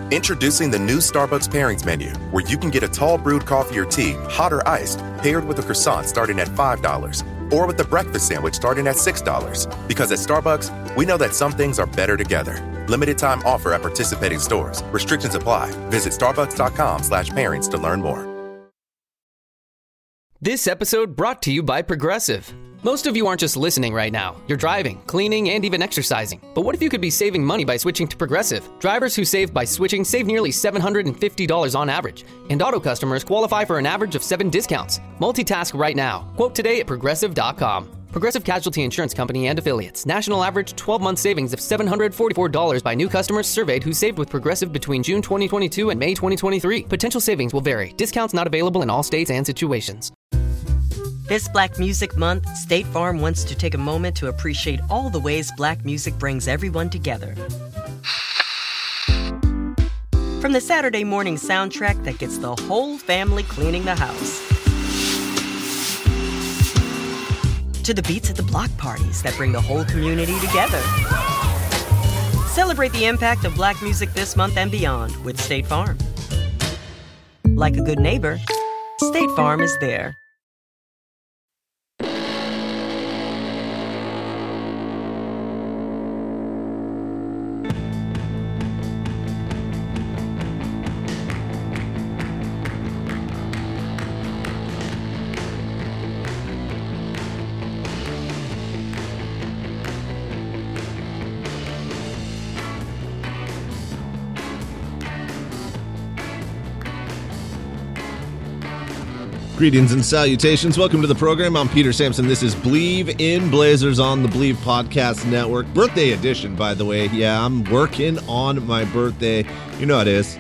Introducing the new Starbucks Pairings menu, where you can get a tall brewed coffee or tea, hot or iced, paired with a croissant starting at $5, or with a breakfast sandwich starting at $6. Because at Starbucks, we know that some things are better together. Limited time offer at participating stores. Restrictions apply. Visit starbucks.com/pairings to learn more. This episode brought to you by Progressive. Most of you aren't just listening right now. You're driving, cleaning, and even exercising. But what if you could be saving money by switching to Progressive? Drivers who save by switching save nearly $750 on average. And auto customers qualify for an average of 7 discounts. Multitask right now. Quote today at Progressive.com. Progressive Casualty Insurance Company and Affiliates. National average 12-month savings of $744 by new customers surveyed who saved with Progressive between June 2022 and May 2023. Potential savings will vary. Discounts not available in all states and situations. This Black Music Month, State Farm wants to take a moment to appreciate all the ways Black music brings everyone together. From the Saturday morning soundtrack that gets the whole family cleaning the house, to the beats at the block parties that bring the whole community together. Celebrate the impact of Black music this month and beyond with State Farm. Like a good neighbor, State Farm is there. Greetings and salutations. Welcome to the program. I'm Peter Sampson. This is Believe in Blazers on the Believe Podcast Network. Birthday edition, by the way. Yeah, I'm working on my birthday. You know how it is.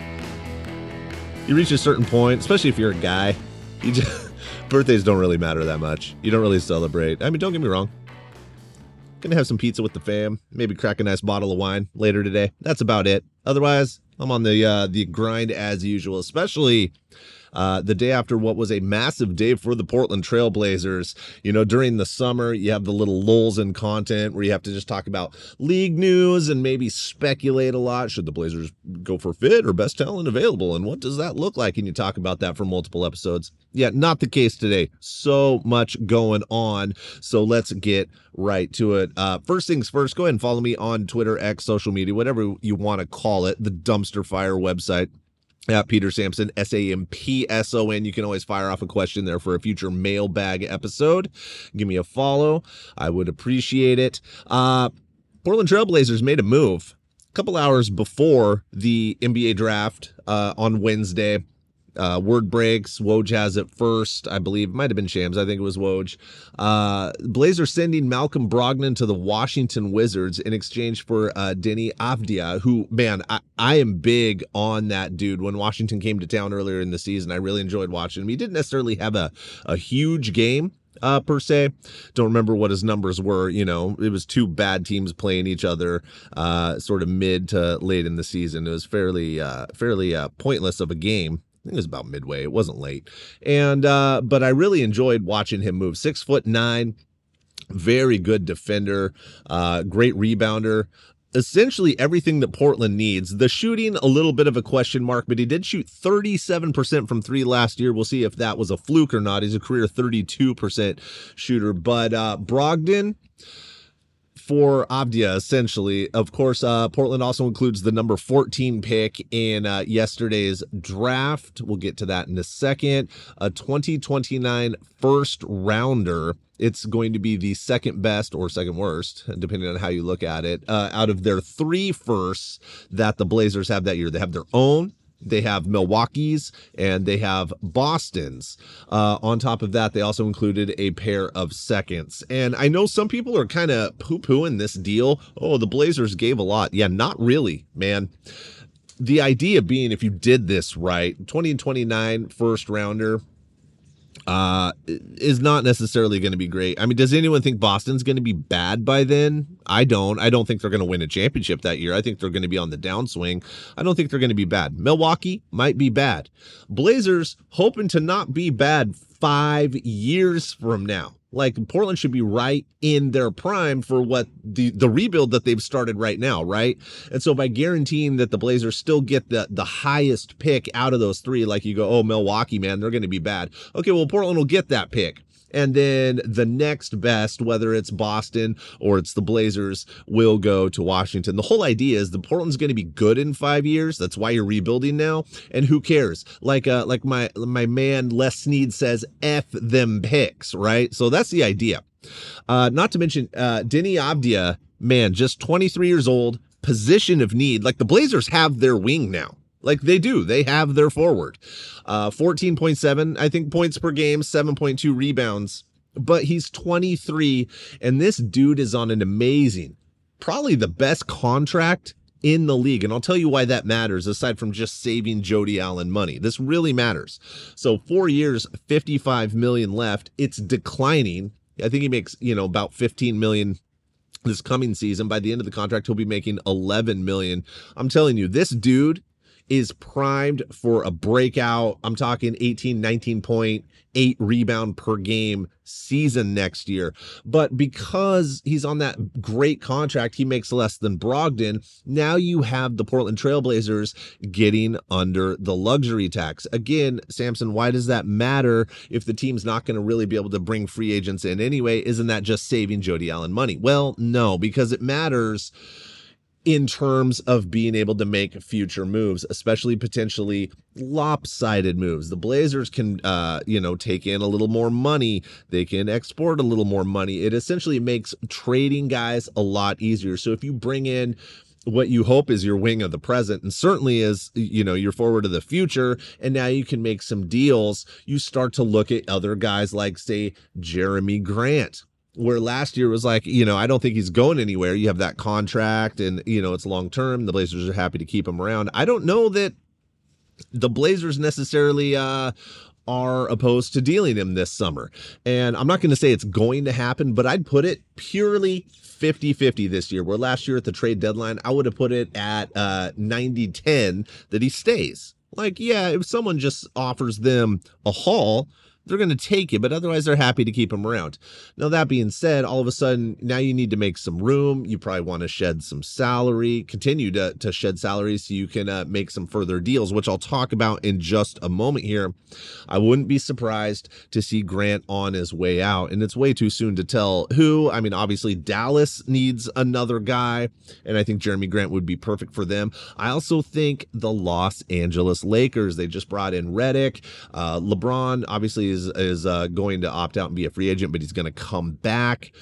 You reach a certain point, especially if you're a guy, birthdays don't really matter that much. You don't really celebrate. I mean, don't get me wrong. Gonna have some pizza with the fam. Maybe crack a nice bottle of wine later today. That's about it. Otherwise, I'm on the grind as usual, especially the day after what was a massive day for the Portland Trail Blazers. You know, during the summer, you have the little lulls in content where you have to just talk about league news and maybe speculate a lot. Should the Blazers go for fit or best talent available? And what does that look like? And you talk about that for multiple episodes. Yeah, not the case today. So much going on. So let's get right to it. First things first, go ahead and follow me on Twitter, X, social media, whatever you want to call it, the Dumpster Fire website. At Peter Sampson, SAMPSON. You can always fire off a question there for a future mailbag episode. Give me a follow. I would appreciate it. Portland Trail Blazers made a move a couple hours before the NBA draft on Wednesday. Word breaks. Woj has it first, I believe. It might have been Shams. I think it was Woj. Blazers sending Malcolm Brogdon to the Washington Wizards in exchange for Deni Avdija, who, man, I am big on that dude. When Washington came to town earlier in the season, I really enjoyed watching him. He didn't necessarily have a huge game per se. Don't remember what his numbers were. You know, it was two bad teams playing each other sort of mid to late in the season. It was fairly pointless of a game. I think it was about midway. It wasn't late. And, but I really enjoyed watching him move. 6'9", very good defender, great rebounder. Essentially everything that Portland needs. The shooting, a little bit of a question mark, but he did shoot 37% from three last year. We'll see if that was a fluke or not. He's a career 32% shooter. But Brogdon for Avdija, essentially. Of course, Portland also includes the number 14 pick in yesterday's draft. We'll get to that in a second. A 2029 first rounder. It's going to be the second best or second worst, depending on how you look at it, out of their 3 firsts that the Blazers have that year. They have their own, they have Milwaukee's, and they have Boston's. On top of that, they also included a pair of seconds. And I know some people are kind of poo-pooing this deal. Oh, the Blazers gave a lot. Yeah, not really, man. The idea being, if you did this right, 2029 first rounder, is not necessarily going to be great. I mean, does anyone think Boston's going to be bad by then? I don't think they're going to win a championship that year. I think they're going to be on the downswing. I don't think they're going to be bad. Milwaukee might be bad. Blazers hoping to not be bad 5 years from now. Like, Portland should be right in their prime for what the rebuild that they've started right now, right? And so by guaranteeing that the Blazers still get the highest pick out of those three, like you go, oh, Milwaukee, man, they're going to be bad. Okay, well, Portland will get that pick. And then the next best, whether it's Boston or it's the Blazers, will go to Washington. The whole idea is the Portland's going to be good in 5 years. That's why you're rebuilding now. And who cares? Like my man Les Snead says, F them picks, right? So that's the idea. Not to mention Deni Avdija, man, just 23 years old, position of need. Like, the Blazers have their wing now. Like, they do. They have their forward. 14.7, I think, points per game, 7.2 rebounds. But he's 23, and this dude is on an amazing, probably the best contract in the league. And I'll tell you why that matters, aside from just saving Jody Allen money. This really matters. So 4 years, $55 million left. It's declining. I think he makes, about $15 million this coming season. By the end of the contract, he'll be making $11 million. I'm telling you, this dude is primed for a breakout. I'm talking 18, 19.8 rebound per game season next year. But because he's on that great contract, he makes less than Brogdon. Now you have the Portland Trailblazers getting under the luxury tax. Again, Samson, why does that matter if the team's not going to really be able to bring free agents in anyway? Isn't that just saving Jody Allen money? Well, no, because it matters in terms of being able to make future moves, especially potentially lopsided moves. The Blazers can, take in a little more money. They can export a little more money. It essentially makes trading guys a lot easier. So if you bring in what you hope is your wing of the present, and certainly is, your forward of the future, and now you can make some deals, you start to look at other guys like, say, Jeremy Grant, where last year was like, I don't think he's going anywhere. You have that contract and, it's long term. The Blazers are happy to keep him around. I don't know that the Blazers necessarily are opposed to dealing him this summer. And I'm not going to say it's going to happen, but I'd put it purely 50-50 this year, where last year at the trade deadline, I would have put it at 90-10 that he stays. Like, yeah, if someone just offers them a haul, they're going to take it, but otherwise they're happy to keep him around. Now, that being said, all of a sudden, now you need to make some room. You probably want to shed some salary, continue to shed salary so you can make some further deals, which I'll talk about in just a moment here. I wouldn't be surprised to see Grant on his way out, and it's way too soon to tell who. I mean, obviously, Dallas needs another guy, and I think Jeremy Grant would be perfect for them. I also think the Los Angeles Lakers, they just brought in Redick. LeBron, obviously, is going to opt out and be a free agent, but he's going to come back.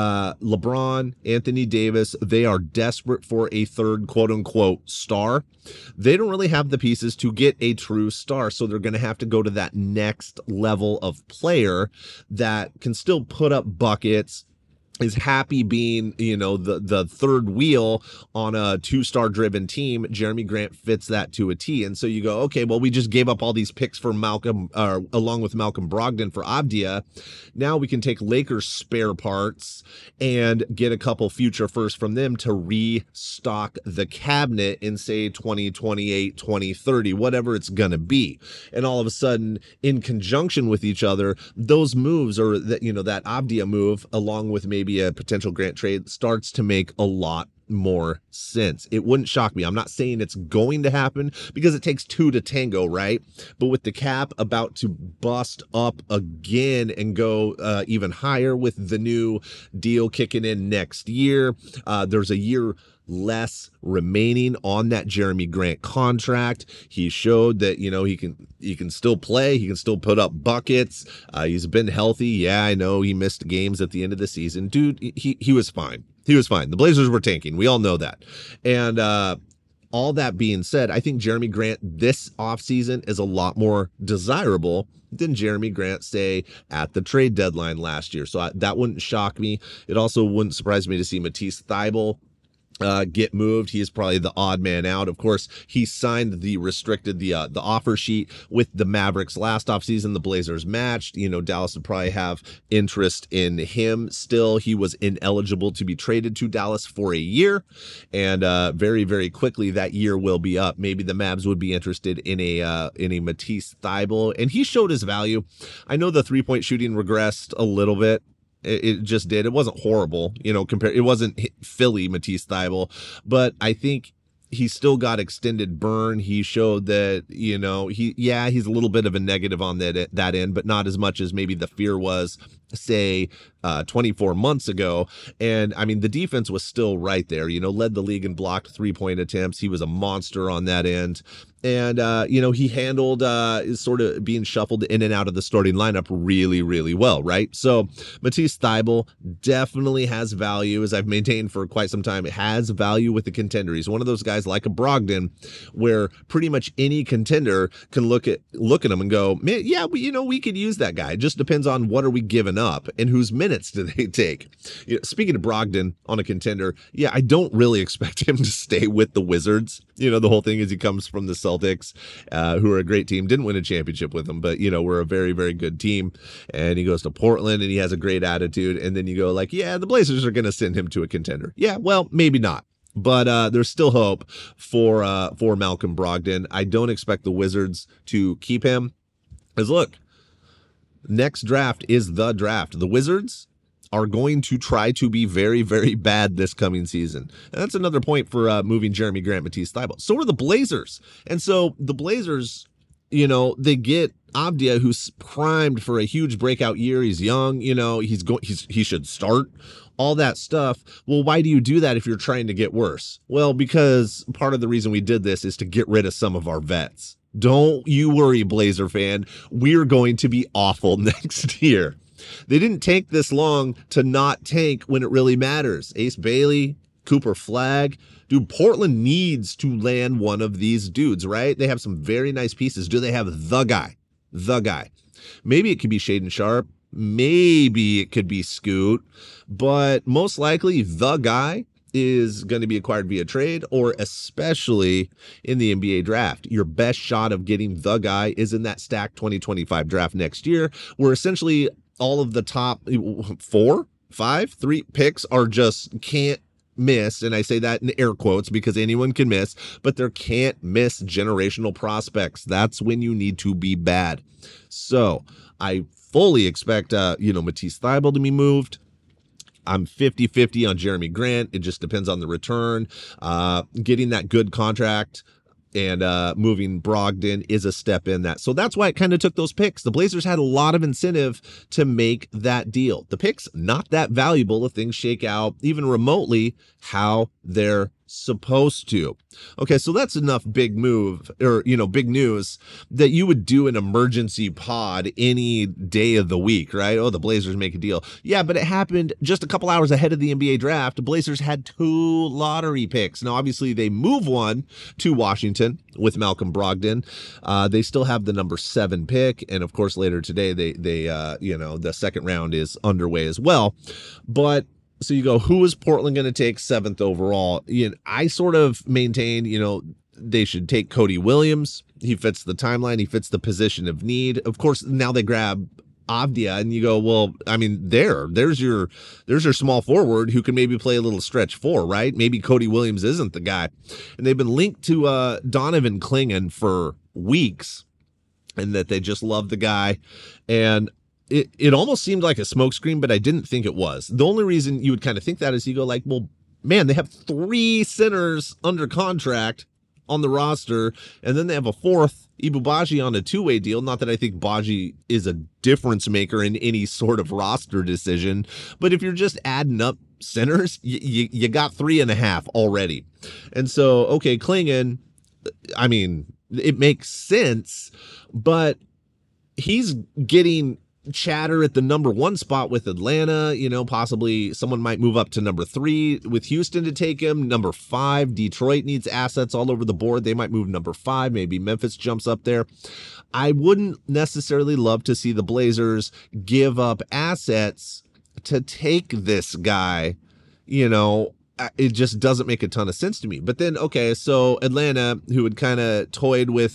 LeBron, Anthony Davis, they are desperate for a third quote unquote star. They don't really have the pieces to get a true star, so they're going to have to go to that next level of player that can still put up buckets, is happy being, the third wheel on a two-star driven team. Jeremy Grant fits that to a T. And so you go, okay, well, we just gave up all these picks for Malcolm, along with Malcolm Brogdon for Avdija. Now we can take Lakers spare parts and get a couple future firsts from them to restock the cabinet in, say, 2028, 2030, whatever it's going to be. And all of a sudden, in conjunction with each other, those moves, or that, that Avdija move, along with maybe a potential Grant trade, starts to make a lot more sense. It wouldn't shock me. I'm not saying it's going to happen, because it takes two to tango, right? But with the cap about to bust up again and go even higher with the new deal kicking in next year, there's a year less remaining on that Jeremy Grant contract. He showed that, he can still play. He can still put up buckets. He's been healthy. Yeah, I know he missed games at the end of the season. Dude, he was fine. He was fine. The Blazers were tanking. We all know that. And all that being said, I think Jeremy Grant this offseason is a lot more desirable than Jeremy Grant, say, at the trade deadline last year. So that wouldn't shock me. It also wouldn't surprise me to see Matisse Thybulle get moved. He is probably the odd man out. Of course, he signed the offer sheet with the Mavericks last offseason. The Blazers matched. Dallas would probably have interest in him still. He was ineligible to be traded to Dallas for a year, and very, very quickly that year will be up. Maybe the Mavs would be interested in a Matisse Thybulle, and he showed his value. I know the 3-point shooting regressed a little bit It just did. It wasn't horrible, it wasn't Philly Matisse Thybulle, but I think he still got extended burn. He showed that, he's a little bit of a negative on that end, but not as much as maybe the fear was, say, 24 months ago. And I mean, the defense was still right there, led the league in blocked 3-point attempts. He was a monster on that end. And, he handled sort of being shuffled in and out of the starting lineup really, really well, right? So Matisse Thybulle definitely has value, as I've maintained for quite some time. It has value with the contender. He's one of those guys like a Brogdon where pretty much any contender can look at him and go, man, yeah, we could use that guy. It just depends on what are we giving up and whose minutes do they take. Speaking of Brogdon on a contender, yeah, I don't really expect him to stay with the Wizards. The whole thing is he comes from the Celtics, who are a great team. Didn't win a championship with them, but, we're a very, very good team. And he goes to Portland and he has a great attitude. And then you go like, yeah, the Blazers are going to send him to a contender. Yeah, well, maybe not. But there's still hope for Malcolm Brogdon. I don't expect the Wizards to keep him. Because look, next draft is the draft. The Wizards are going to try to be very, very bad this coming season. And that's another point for moving Jeremy Grant, Matisse Thybulle. So are the Blazers. And so the Blazers, they get Avdia, who's primed for a huge breakout year. He's young, he should start, all that stuff. Well, why do you do that if you're trying to get worse? Well, because part of the reason we did this is to get rid of some of our vets. Don't you worry, Blazer fan. We're going to be awful next year. They didn't tank this long to not tank when it really matters. Ace Bailey, Cooper Flagg. Dude, Portland needs to land one of these dudes, right? They have some very nice pieces. Do they have the guy? The guy. Maybe it could be Shaedon Sharpe. Maybe it could be Scoot. But most likely, the guy is going to be acquired via trade, or especially in the NBA draft. Your best shot of getting the guy is in that stacked 2025 draft next year, where essentially all of the top 3 picks are just can't miss. And I say that in air quotes because anyone can miss, but there can't miss generational prospects. That's when you need to be bad. So I fully expect, Matisse Thybulle to be moved. I'm 50-50 on Jeremy Grant. It just depends on the return. Getting that good contract and moving Brogdon is a step in that. So that's why it kind of took those picks. The Blazers had a lot of incentive to make that deal. The picks, not that valuable if things shake out even remotely how they're supposed to. Okay, so that's enough big news that you would do an emergency pod any day of the week, right? Oh, the Blazers make a deal. Yeah, but it happened just a couple hours ahead of the NBA draft. The Blazers had 2 lottery picks. Now, obviously, they move one to Washington with Malcolm Brogdon. They still have the number 7 pick, and of course, later today, they the second round is underway as well. But so you go, who is Portland going to take 7th overall? I sort of maintain, they should take Cody Williams. He fits the timeline. He fits the position of need. Of course, now they grab Avdia, and you go, well, I mean, there's your small forward who can maybe play a little stretch 4, right? Maybe Cody Williams isn't the guy. And they've been linked to Donovan Clingan for weeks, and that they just love the guy. And it almost seemed like a smokescreen, but I didn't think it was. The only reason you would kind of think that is you go like, well, man, they have 3 centers under contract on the roster, and then they have a 4th, Ibu Baji, on a 2-way deal. Not that I think Baji is a difference maker in any sort of roster decision, but if you're just adding up centers, you got 3.5 already. And so, okay, Clingan, I mean, it makes sense, but he's getting chatter at the number 1 spot with Atlanta. Possibly someone might move up to number 3 with Houston to take him. Number 5, Detroit needs assets all over the board. They might move number 5. Maybe Memphis jumps up there. I wouldn't necessarily love to see the Blazers give up assets to take this guy. It just doesn't make a ton of sense to me. But then, okay, so Atlanta, who had kind of toyed with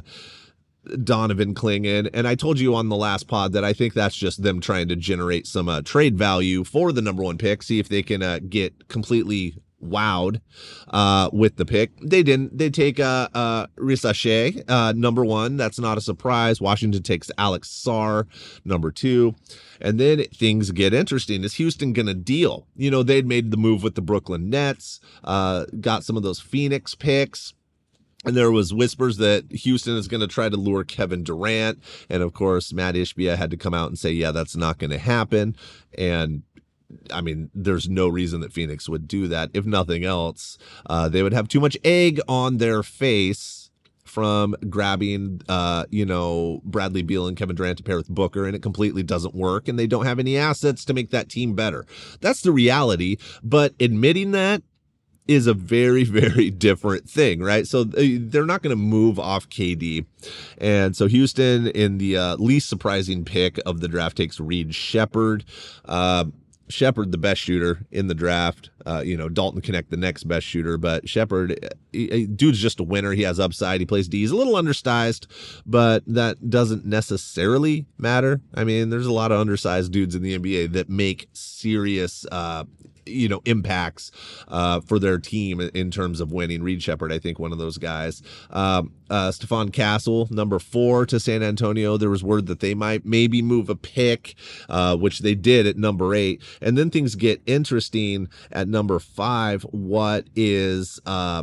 Donovan Clingan, and I told you on the last pod that I think that's just them trying to generate some trade value for the number 1 pick, see if they can get completely wowed with the pick. They didn't. They take Risa Shea, number 1. That's not a surprise. Washington takes Alex Sarr, number 2. And then things get interesting. Is Houston going to deal? They'd made the move with the Brooklyn Nets, got some of those Phoenix picks. And there was whispers that Houston is going to try to lure Kevin Durant. And of course, Matt Ishbia had to come out and say, yeah, that's not going to happen. And I mean, there's no reason that Phoenix would do that. If nothing else, they would have too much egg on their face from grabbing, Bradley Beal and Kevin Durant to pair with Booker, and it completely doesn't work, and they don't have any assets to make that team better. That's the reality, but admitting that is a very, very different thing, right? So they're not going to move off KD. And so Houston, in the least surprising pick of the draft, takes Reed Sheppard. Sheppard, the best shooter in the draft. Dalton Knecht, the next best shooter. But Sheppard, dude's just a winner. He has upside. He plays D. He's a little undersized, but that doesn't necessarily matter. I mean, there's a lot of undersized dudes in the NBA that make serious impacts for their team in terms of winning. Reed Sheppard, I think, one of those guys. Stephon Castle, number 4 to San Antonio. There was word that they might maybe move a pick, which they did at number 8. And then things get interesting at number 5. What is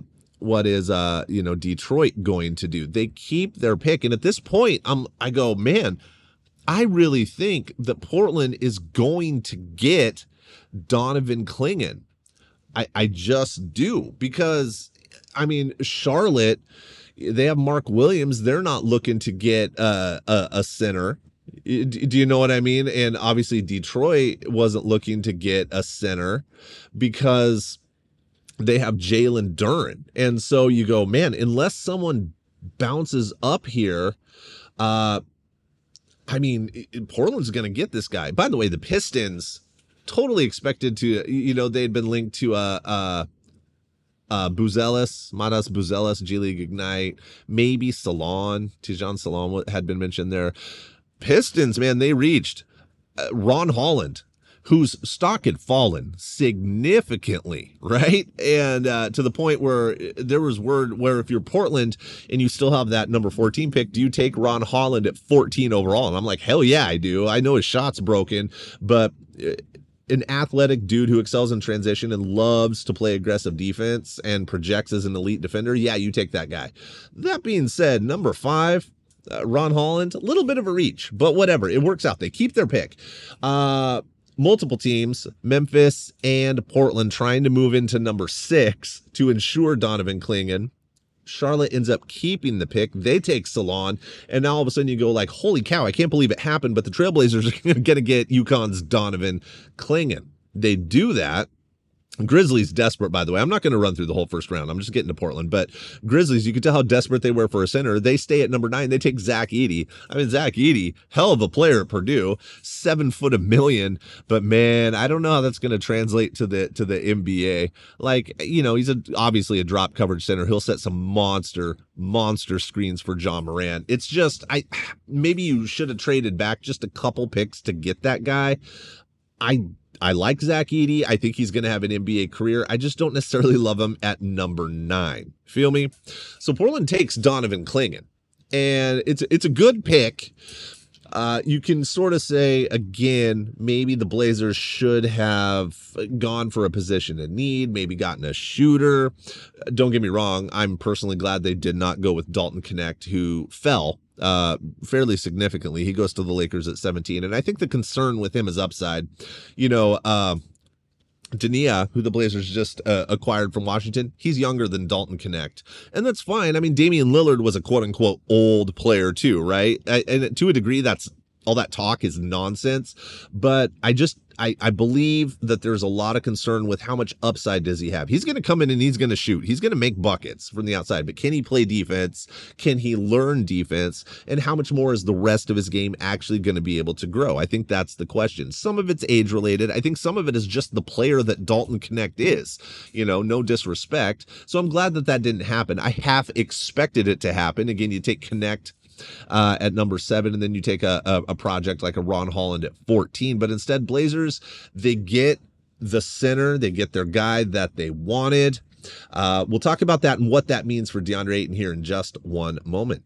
Detroit going to do? They keep their pick. And at this point, I go, man, I really think that Portland is going to get Donovan Clingan. I just do, because I mean, Charlotte, they have Mark Williams. They're not looking to get a center. Do you know what I mean? And obviously Detroit wasn't looking to get a center because they have Jalen Duren. And so you go, man, unless someone bounces up here, Portland's going to get this guy. By the way, the Pistons totally expected to, they'd been linked to Matas Buzelis, G League Ignite, maybe Tijan Salon had been mentioned there. Pistons, man, they reached Ron Holland, whose stock had fallen significantly, right? And to the point where there was word where if you're Portland and you still have that number 14 pick, do you take Ron Holland at 14 overall? And I'm like, hell yeah, I do. I know his shot's broken, but an athletic dude who excels in transition and loves to play aggressive defense and projects as an elite defender, yeah, you take that guy. That being said, number 5, Ron Holland, a little bit of a reach, but whatever. It works out. They keep their pick. Multiple teams, Memphis and Portland, trying to move into number 6 to ensure Donovan Clingan. Charlotte ends up keeping the pick. They take Salon, and now all of a sudden you go like, holy cow, I can't believe it happened, but the Trailblazers are going to get UConn's Donovan Clingan. They do that. Grizzlies desperate, by the way. I'm not going to run through the whole first round. I'm just getting to Portland. But Grizzlies, you can tell how desperate they were for a center. They stay at number 9. They take Zach Edey. I mean, Zach Edey, hell of a player at Purdue, 7 foot $1 million. But man, I don't know how that's going to translate to the NBA. Like, he's obviously a drop coverage center. He'll set some monster screens for John Morant. It's just, maybe you should have traded back just a couple picks to get that guy. I like Zach Edey. I think he's going to have an NBA career. I just don't necessarily love him at number 9. Feel me? So Portland takes Donovan Clingan, and it's a good pick. You can sort of say, again, maybe the Blazers should have gone for a position in need, maybe gotten a shooter. Don't get me wrong. I'm personally glad they did not go with Dalton Knecht, who fell fairly significantly. He goes to the Lakers at 17. And I think the concern with him is upside. Dania, who the Blazers just acquired from Washington, he's younger than Dalton Knecht. And that's fine. I mean, Damian Lillard was a quote-unquote old player too, right? And to a degree, that's all that talk is nonsense. But I believe that there's a lot of concern with how much upside does he have. He's going to come in and he's going to shoot. He's going to make buckets from the outside. But can he play defense? Can he learn defense? And how much more is the rest of his game actually going to be able to grow? I think that's the question. Some of it's age related. I think some of it is just the player that Dalton Knecht is. No disrespect. So I'm glad that didn't happen. I half expected it to happen. Again, you take Knecht at number 7, and then you take a project like a Ron Holland at 14. But instead, Blazers, they get the center. They get their guy that they wanted. We'll talk about that and what that means for DeAndre Ayton here in just one moment.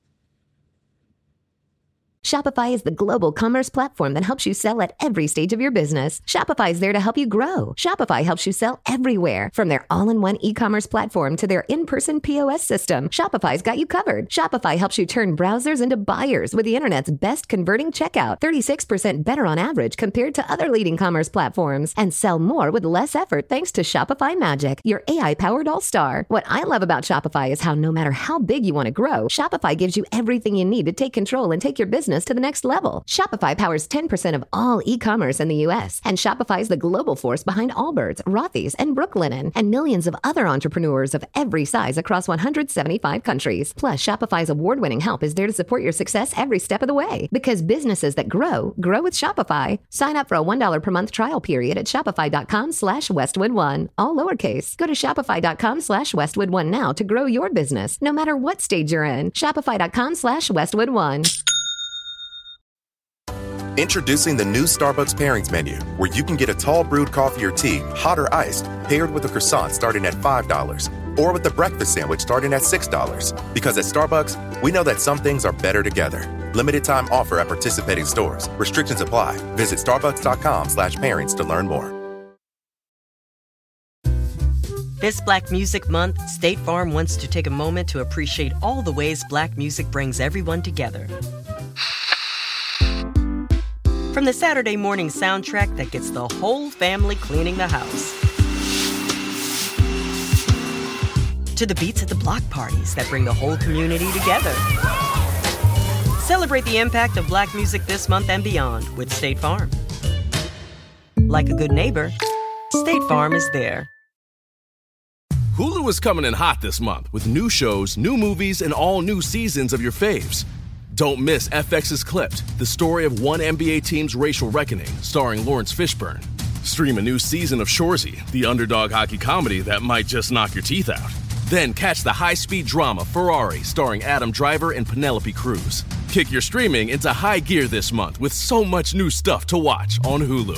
Shopify is the global commerce platform that helps you sell at every stage of your business. Shopify is there to help you grow. Shopify helps you sell everywhere, from their all-in-one e-commerce platform to their in-person POS system. Shopify's got you covered. Shopify helps you turn browsers into buyers with the internet's best converting checkout, 36% better on average compared to other leading commerce platforms, and sell more with less effort thanks to Shopify Magic, your AI-powered all-star. What I love about Shopify is how no matter how big you want to grow, Shopify gives you everything you need to take control and take your business to the next level. Shopify powers 10% of all e-commerce in the U.S., and Shopify is the global force behind Allbirds, Rothy's, and Brooklinen, and millions of other entrepreneurs of every size across 175 countries. Plus, Shopify's award-winning help is there to support your success every step of the way. Because businesses that grow with Shopify. Sign up for a $1 per month trial period at shopify.com/Westwood1, all lowercase. Go to shopify.com/Westwood1 now to grow your business, no matter what stage you're in. Shopify.com/Westwood1. Introducing the new Starbucks Pairings menu, where you can get a tall brewed coffee or tea, hot or iced, paired with a croissant starting at $5, or with a breakfast sandwich starting at $6. Because at Starbucks, we know that some things are better together. Limited time offer at participating stores. Restrictions apply. Visit starbucks.com/pairings to learn more. This Black Music Month, State Farm wants to take a moment to appreciate all the ways Black music brings everyone together. From the Saturday morning soundtrack that gets the whole family cleaning the house, to the beats at the block parties that bring the whole community together. Celebrate the impact of Black music this month and beyond with State Farm. Like a good neighbor, State Farm is there. Hulu is coming in hot this month with new shows, new movies, and all new seasons of your faves. Don't miss FX's Clipped, the story of one NBA team's racial reckoning, starring Lawrence Fishburne. Stream a new season of Shoresy, the underdog hockey comedy that might just knock your teeth out. Then catch the high-speed drama Ferrari, starring Adam Driver and Penelope Cruz. Kick your streaming into high gear this month with so much new stuff to watch on Hulu.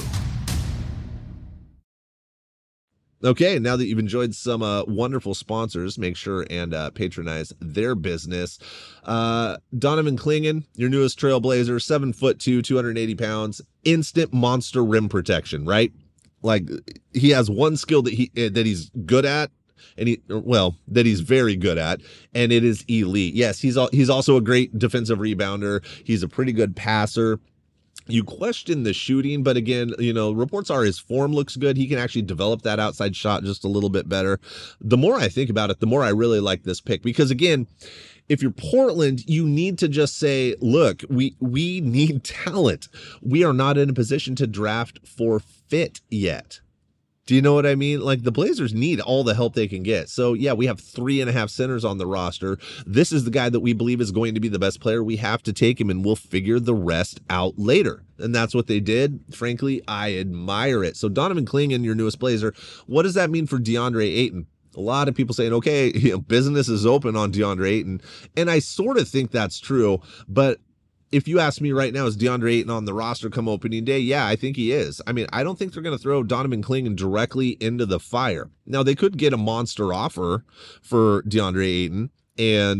Okay, now that you've enjoyed some wonderful sponsors, make sure and patronize their business. Donovan Clingan, your newest trailblazer, 7'2", 280 pounds, instant monster rim protection, right? Like, he has one skill that he's good at, and that he's very good at, and it is elite. Yes, he's also a great defensive rebounder. He's a pretty good passer. You question the shooting, but again, reports are his form looks good. He can actually develop that outside shot just a little bit better. The more I think about it, the more I really like this pick, because again, if you're Portland, you need to just say, look, we need talent. We are not in a position to draft for fit yet. Do you know what I mean? Like, the Blazers need all the help they can get. So, yeah, we have 3.5 centers on the roster. This is the guy that we believe is going to be the best player. We have to take him, and we'll figure the rest out later. And that's what they did. Frankly, I admire it. So, Donovan Clingan, your newest Blazer, what does that mean for DeAndre Ayton? A lot of people saying, okay, business is open on DeAndre Ayton. And I sort of think that's true, but if you ask me right now, is DeAndre Ayton on the roster come opening day? Yeah, I think he is. I mean, I don't think they're going to throw Donovan Clingan directly into the fire. Now, they could get a monster offer for DeAndre Ayton and,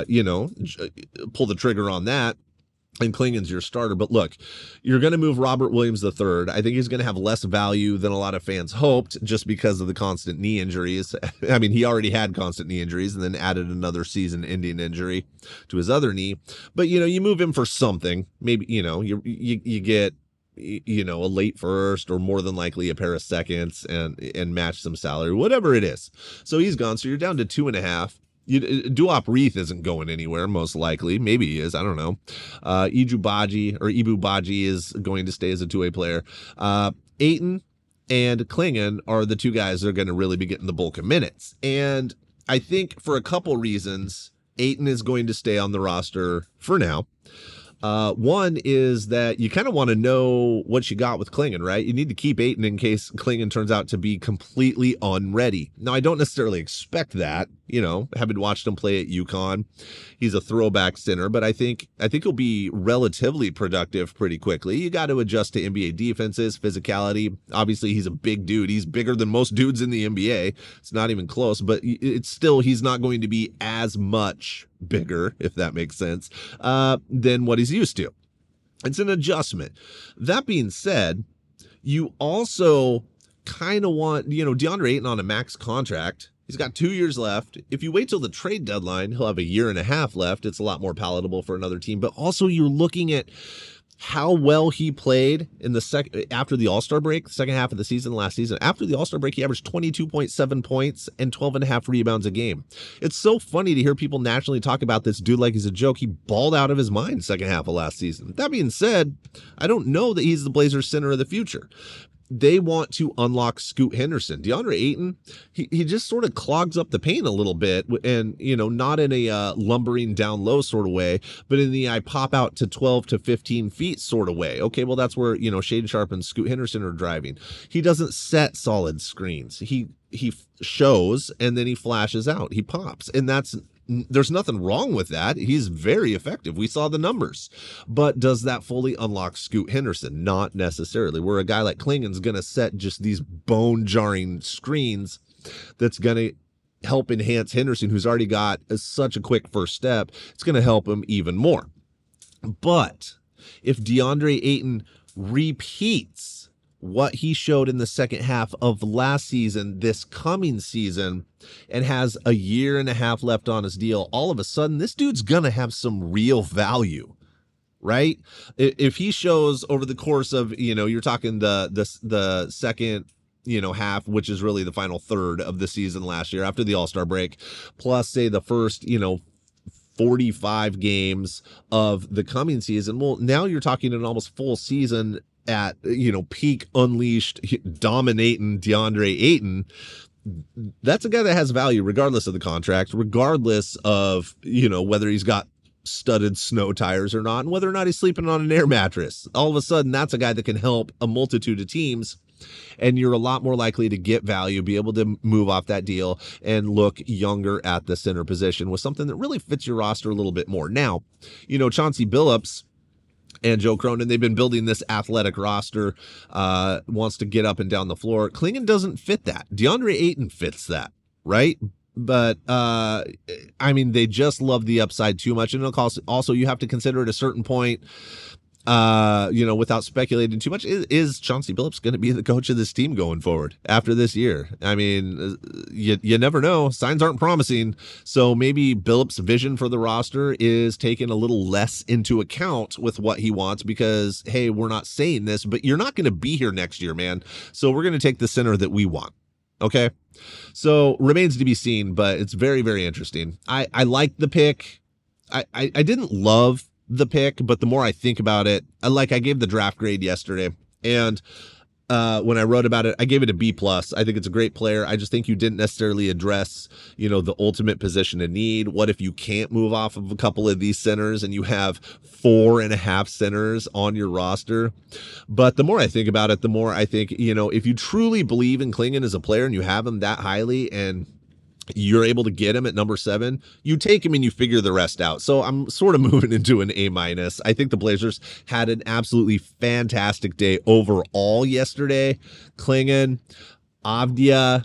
pull the trigger on that. And Clingan's your starter. But look, you're going to move Robert Williams III. I think he's going to have less value than a lot of fans hoped just because of the constant knee injuries. I mean, he already had constant knee injuries and then added another season-ending injury to his other knee. But, you move him for something. Maybe, you get, a late first or more than likely a pair of seconds and match some salary, whatever it is. So he's gone. So you're down to 2.5. Duop Reith isn't going anywhere, most likely. Maybe he is. I don't know. Ibu Baji is going to stay as a two-way player. Ayton and Clingan are the two guys that are going to really be getting the bulk of minutes. And I think for a couple reasons, Ayton is going to stay on the roster for now. One is that you kind of want to know what you got with Clingan, right? You need to keep Ayton in case Clingan turns out to be completely unready. Now, I don't necessarily expect that, having watched him play at UConn. He's a throwback center, but I think he'll be relatively productive pretty quickly. You got to adjust to NBA defenses, physicality. Obviously, he's a big dude. He's bigger than most dudes in the NBA. It's not even close, but it's still, he's not going to be as much bigger, if that makes sense, than what he's used to. It's an adjustment. That being said, you also kind of want, DeAndre Ayton on a max contract. He's got 2 years left. If you wait till the trade deadline, he'll have a year and a half left. It's a lot more palatable for another team. But also you're looking at how well he played in after the All-Star break, the second half of the season last season. After the All-Star break, he averaged 22.7 points and 12.5 rebounds a game. It's so funny to hear people nationally talk about this dude like he's a joke. He balled out of his mind second half of last season. That being said, I don't know that he's the Blazers' center of the future. They want to unlock Scoot Henderson. DeAndre Ayton, he just sort of clogs up the paint a little bit, and, not in a lumbering down low sort of way, but in the I pop out to 12 to 15 feet sort of way. Okay, well, that's where, Shaedon Sharpe and Scoot Henderson are driving. He doesn't set solid screens. He shows, and then he flashes out. He pops, and there's nothing wrong with that. He's very effective. We saw the numbers. But does that fully unlock Scoot Henderson? Not necessarily. Where a guy like Clingan's going to set just these bone-jarring screens that's going to help enhance Henderson, who's already got such a quick first step. It's going to help him even more. But if DeAndre Ayton repeats what he showed in the second half of last season, this coming season, and has a year and a half left on his deal, all of a sudden, this dude's going to have some real value, right? If he shows over the course of, you're talking the second, half, which is really the final third of the season last year after the All-Star break, plus say the first, 45 games of the coming season. Well, now you're talking an almost full season at, peak unleashed, dominating DeAndre Ayton. That's a guy that has value regardless of the contract, regardless of, whether he's got studded snow tires or not, and whether or not he's sleeping on an air mattress. All of a sudden, that's a guy that can help a multitude of teams, and you're a lot more likely to get value, be able to move off that deal, and look younger at the center position with something that really fits your roster a little bit more. Now, Chauncey Billups and Joe Cronin, they've been building this athletic roster, wants to get up and down the floor. Clingan doesn't fit that. DeAndre Ayton fits that, right? But, they just love the upside too much. And also, you have to consider at a certain point, without speculating too much, is Chauncey Billups going to be the coach of this team going forward after this year? You never know. Signs aren't promising. So maybe Billups' vision for the roster is taken a little less into account with what he wants because, hey, we're not saying this, but you're not going to be here next year, man. So we're going to take the center that we want. Okay. So remains to be seen, but it's very, very interesting. I like the pick. I didn't love the pick, but the more I think about it, I gave the draft grade yesterday, and when I wrote about it, I gave it a B+. I think it's a great player. I just think you didn't necessarily address, the ultimate position of need. What if you can't move off of a couple of these centers and you have 4.5 centers on your roster? But the more I think about it, the more I think, if you truly believe in Clingan as a player and you have him that highly and you're able to get him at number 7, you take him and you figure the rest out. So I'm sort of moving into an A-. I think the Blazers had an absolutely fantastic day overall yesterday. Clingan, Avdia,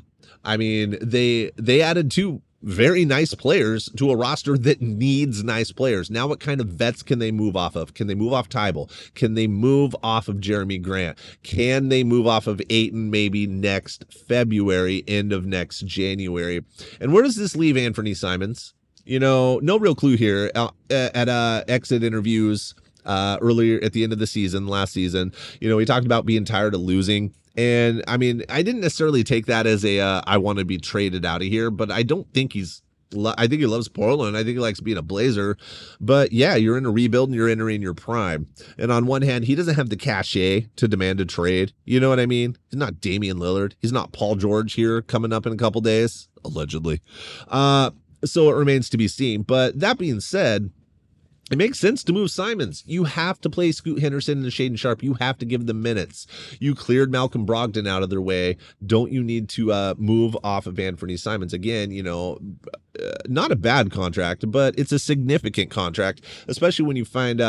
they added 2 very nice players to a roster that needs nice players. Now what kind of vets can they move off of? Can they move off Tybal? Can they move off of Jeremy Grant? Can they move off of Ayton maybe next February, end of next January? And where does this leave Anthony Simons? No real clue here. At exit interviews earlier at the end of the season, last season, he talked about being tired of losing. And I didn't necessarily take that as I want to be traded out of here, but I don't think I think he loves Portland. I think he likes being a Blazer, but yeah, you're in a rebuild and you're entering your prime. And on one hand, he doesn't have the cachet to demand a trade. You know what I mean? He's not Damian Lillard. He's not Paul George here coming up in a couple days, allegedly. So it remains to be seen. But that being said, It makes sense to move Simons. You have to play Scoot Henderson and Shaden Sharp. You have to give them minutes. You cleared Malcolm Brogdon out of their way. Don't you need to move off of Anthony Simons? Again, not a bad contract, but it's a significant contract, especially when you find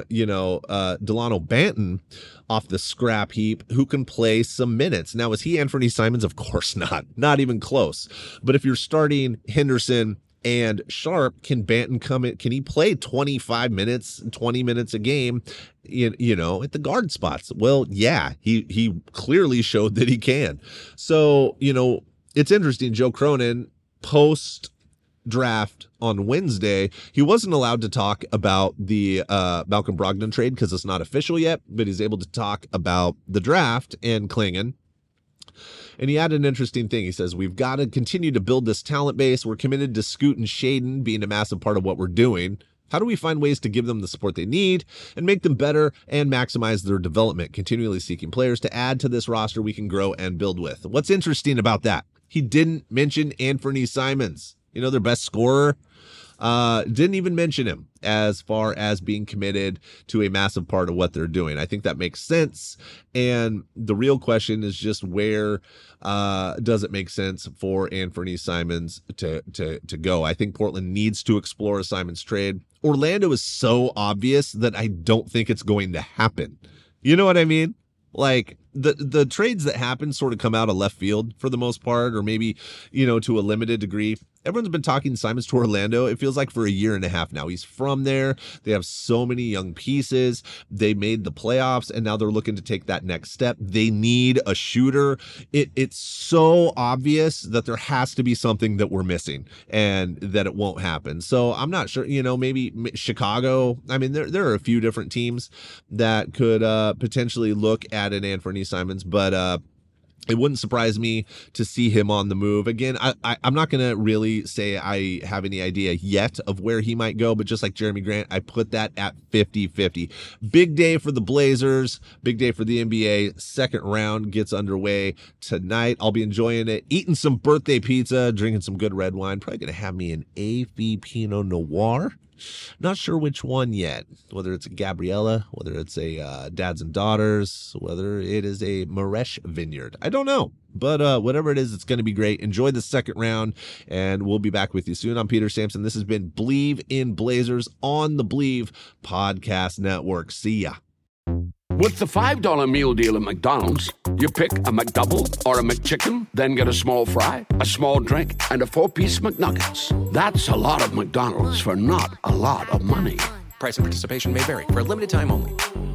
Delano Banton off the scrap heap who can play some minutes. Now, is he Anthony Simons? Of course not even close. But if you're starting Henderson and Sharp, can Banton come in? Can he play 25 minutes, 20 minutes a game, at the guard spots? Well, yeah, he clearly showed that he can. So, it's interesting. Joe Cronin, post draft on Wednesday, he wasn't allowed to talk about the Malcolm Brogdon trade because it's not official yet, but he's able to talk about the draft and Klingon. And he had an interesting thing. He says, we've got to continue to build this talent base. We're committed to Scoot and Shaden being a massive part of what we're doing. How do we find ways to give them the support they need and make them better and maximize their development? Continually seeking players to add to this roster we can grow and build with. What's interesting about that? He didn't mention Anthony Simons, their best scorer. Didn't even mention him as far as being committed to a massive part of what they're doing. I think that makes sense. And the real question is just where does it make sense for Anthony Simons to go? I think Portland needs to explore a Simons trade. Orlando is so obvious that I don't think it's going to happen. You know what I mean? Like the trades that happen sort of come out of left field for the most part, or maybe, to a limited degree. Everyone's been talking Simons to Orlando. It feels like for a year and a half now. He's from there. They have so many young pieces. They made the playoffs, and now they're looking to take that next step. They need a shooter. It's so obvious that there has to be something that we're missing and that it won't happen. So I'm not sure, maybe Chicago. I mean, there are a few different teams that could potentially look at an Anthony Simons, but it wouldn't surprise me to see him on the move. Again, I'm not going to really say I have any idea yet of where he might go, but just like Jeremy Grant, I put that at 50-50. Big day for the Blazers, big day for the NBA. Second round gets underway tonight. I'll be enjoying it, eating some birthday pizza, drinking some good red wine. Probably going to have me an AV Pinot Noir. Not sure which one yet, whether it's a Gabriella, whether it's a Dads and Daughters, whether it is a Maresh Vineyard. I don't know, but whatever it is, it's going to be great. Enjoy the second round, and we'll be back with you soon. I'm Peter Sampson. This has been Believe in Blazers on the Believe Podcast Network. See ya. With the $5 meal deal at McDonald's, you pick a McDouble or a McChicken, then get a small fry, a small drink, and a 4-piece McNuggets. That's a lot of McDonald's for not a lot of money. Price and participation may vary. For a limited time only.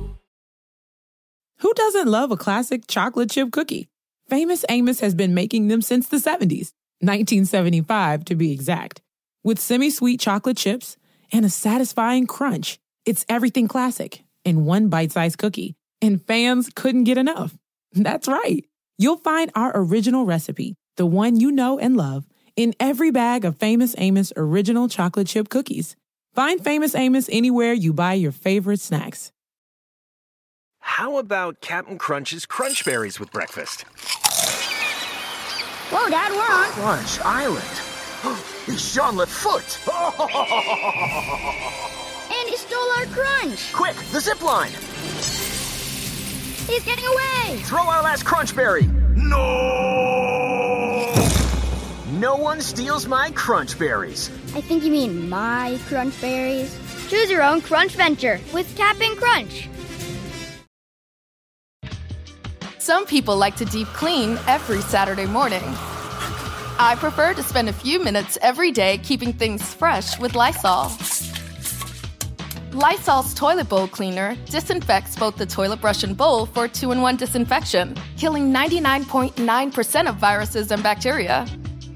Who doesn't love a classic chocolate chip cookie? Famous Amos has been making them since the 70s, 1975 to be exact. With semi-sweet chocolate chips and a satisfying crunch, it's everything classic in one bite-sized cookie, and fans couldn't get enough. That's right. You'll find our original recipe, the one you know and love, in every bag of Famous Amos original chocolate chip cookies. Find Famous Amos anywhere you buy your favorite snacks. How about Captain Crunch's Crunch Berries with breakfast? Whoa, Dad, we're on Crunch Island. It's Jean Lafoote. And he stole our crunch. Quick, the zip line. He's getting away. Throw our last Crunch Berry. No! No one steals my Crunch Berries. I think you mean my Crunch Berries. Choose your own Crunch venture with Cap'n Crunch. Some people like to deep clean every Saturday morning. I prefer to spend a few minutes every day keeping things fresh with Lysol. Lysol's toilet bowl cleaner disinfects both the toilet brush and bowl for 2-in-1 disinfection, killing 99.9% of viruses and bacteria.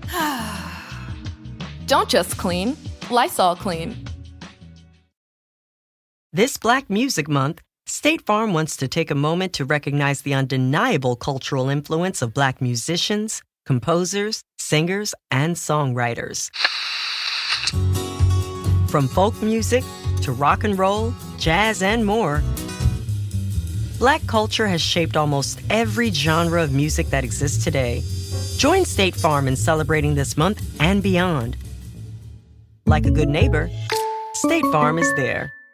Don't just clean, Lysol clean. This Black Music Month, State Farm wants to take a moment to recognize the undeniable cultural influence of Black musicians, composers, singers, and songwriters. From folk music to rock and roll, jazz, and more, Black culture has shaped almost every genre of music that exists today. Join State Farm in celebrating this month and beyond. Like a good neighbor, State Farm is there.